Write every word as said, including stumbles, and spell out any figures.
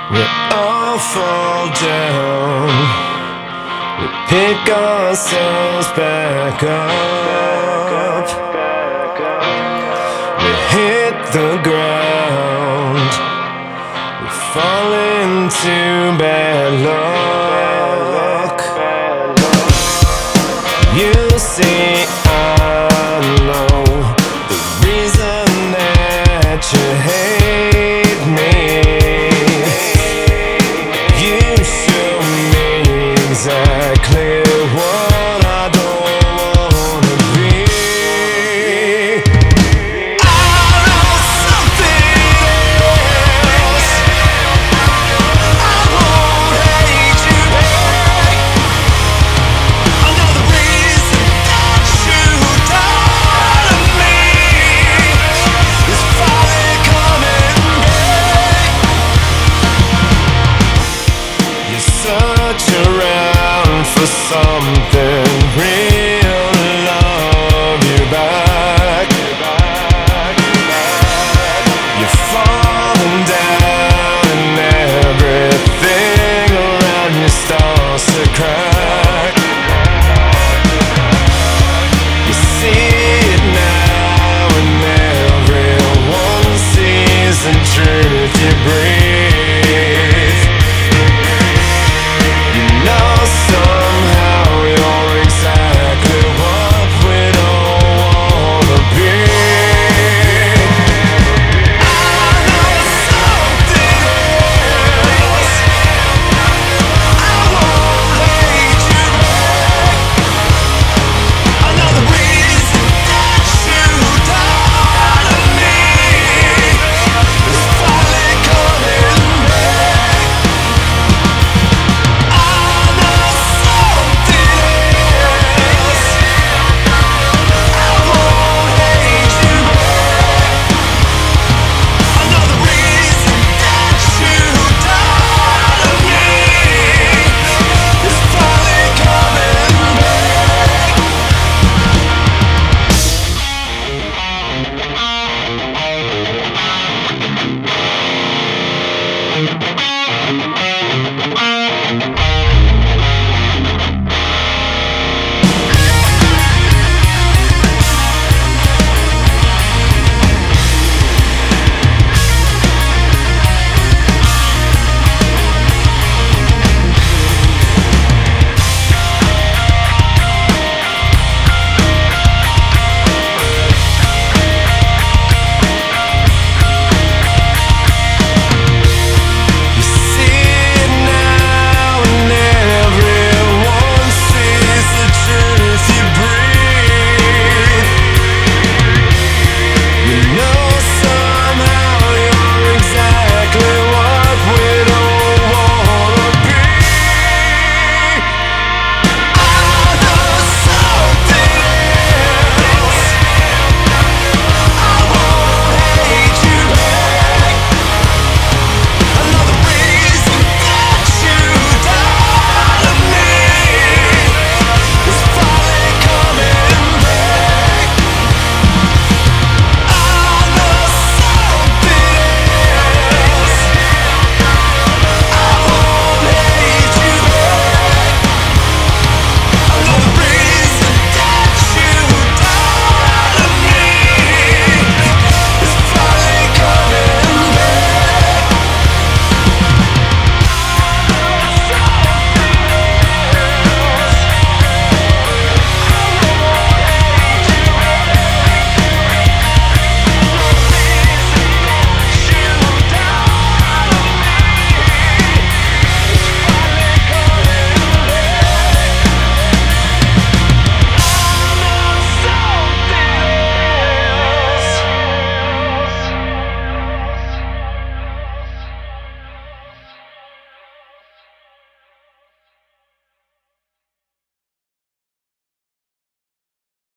We all fall down, we pick ourselves back up. We hit the ground, we fall into bad luck. You see, I know the reason that you hate me. You show me exactly what I don't wanna be. I know something else. I won't hate you back. I know the reason that you died of me is finally coming back. You search around for some